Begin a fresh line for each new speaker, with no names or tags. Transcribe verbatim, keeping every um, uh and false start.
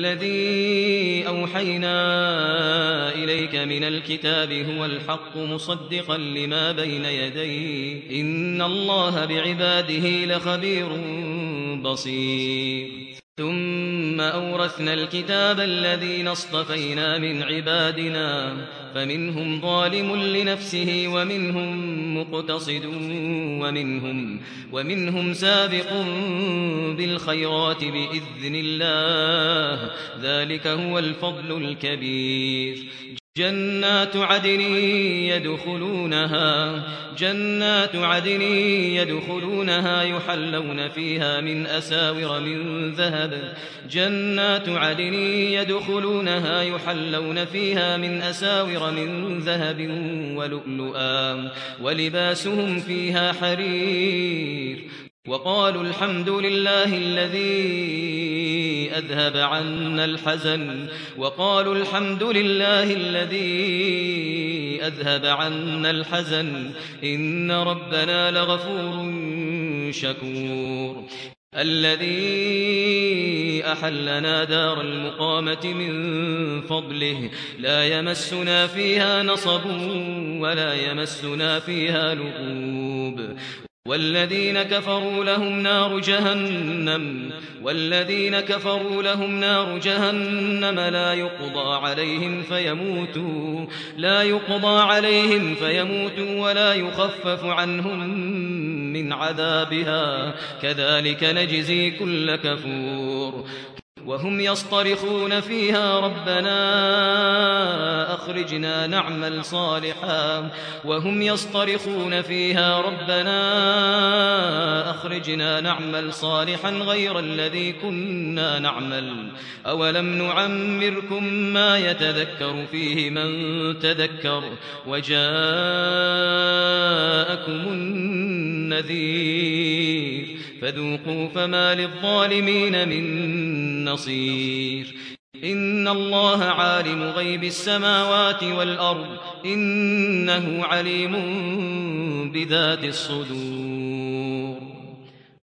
والذي أوحينا إليك من الكتاب هو الحق مصدقا لما بين يديه إن الله بعباده لخبير بصير ثم أورثنا الكتاب الذين اصطفينا من عبادنا فمنهم ظالم لنفسه ومنهم مقتصد ومنهم, ومنهم سابق بالخيرات بإذن الله ذلك هو الفضل الكبير جنات عدن يدخلونها جنات عدن يدخلونها يحلون فيها من أساور من ذهب جنات عدن يدخلونها يحلون فيها من أساور من ذهب ولؤلؤا ولباسهم فيها حرير وقالوا الحمد لله الذي أذهب عنا الحزن وقالوا الحمد لله الذي أذهب عنا الحزن إن ربنا لغفور شكور الذي أحلنا دار المقامة من فضله لا يمسنا فيها نصب ولا يمسنا فيها لغوب والذين كفروا لهم نار جهنم والذين كفروا لهم نار جهنم لا يقضى عليهم فيموتوا لا يقضى عليهم فيموتوا ولا يخفف عنهم من عذابها كذلك نجزي كل كفور وهم يصطرخون فيها ربنا أخرجنا نعمل صالحا وهم يصطرخون فيها ربنا أخرجنا نعمل صالحا غير الذي كنا نعمل أولم نعمركم ما يتذكر فيه من تذكر وجاءكم النذير فذوقوا فما للظالمين من نصير إن الله عالم غيب السماوات والأرض إنه عليم بذات الصدور